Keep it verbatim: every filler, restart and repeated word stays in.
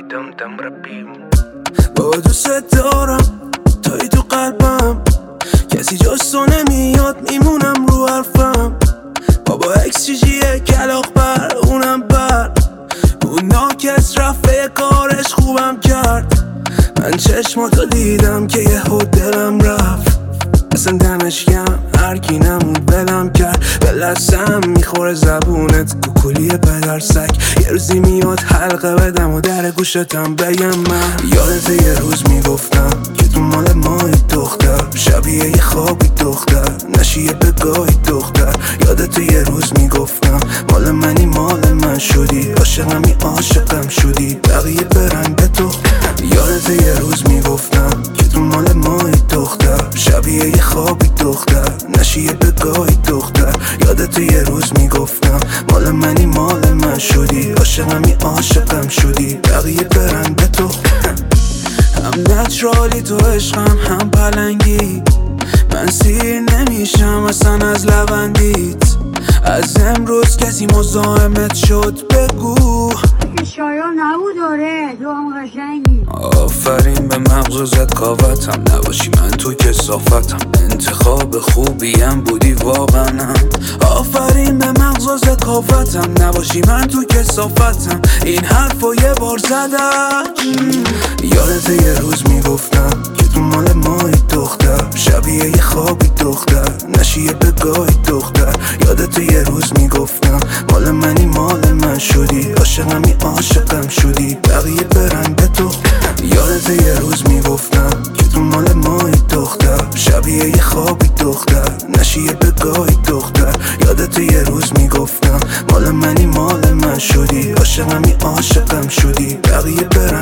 دم دم ربیم با دوست دارم توی تو قلبم، کسی جز تو نمیاد میمونم رو حرفم. بابا اکسیژیه کلاق بر اونم بر اون ناکس رفته کارش خوبم کرد. من چشماتو دیدم که یه خود دلم رفت، اصلا دمش گرم هرکی نمود بلم کرد. به لسم میخوره زبونت کوکولی پدر سگ. یه روزی میاد حلقه بدم و در گوشتم بگم من یادت یه روز میگفتم که تو مال مایی دختر، شبیه یه خوابی دختر، نشیه بگاهی دختر. یادت یه روز میگفتم مال منی مال من شدی، عاشقمی عاشقم شدی بقیه برن به تو. یادت یه روز میگفتم که تو مال مایی دختر، شبیه یه خوابی دختر، نشیه بگاهی دختر. یادت یه روز میگفتم مال منی مال من شدی، عاشقمی عاشقم شدی بقیه برن به تو. هم نچرالی تو عشقم هم پلنگی، من سیر نمیشم اصلا از لبندیت. از امروز کسی مزاحمت شد بگو شایان نبود. داره تو هم قشنگی. آفرین به مغزت کاوتم، نباشی من تو کثافتم. انتخاب خوبیم بودی واقعا. آفرین به مغزت کاوتم، نباشی من تو کثافتم. این حرفو یه بار زدم. یادت یه روز میگفتم که تو مال مایی دختر، شبیه یه خوابی دختر، نشیه بگاهی دختر. یادت یه روز میگفتم مال منی مال من شدی، عاشقمی عاشقم شدی بقیه برن به تو. یادت یه روز میگفتم که تو مال مایی دختر، شبیه یه خوابی دختر، نشیه بگاهی دختر. یادت یه روز میگفتم مال منی مال من شدی، عاشقمی عاشقم شدی بقیه برن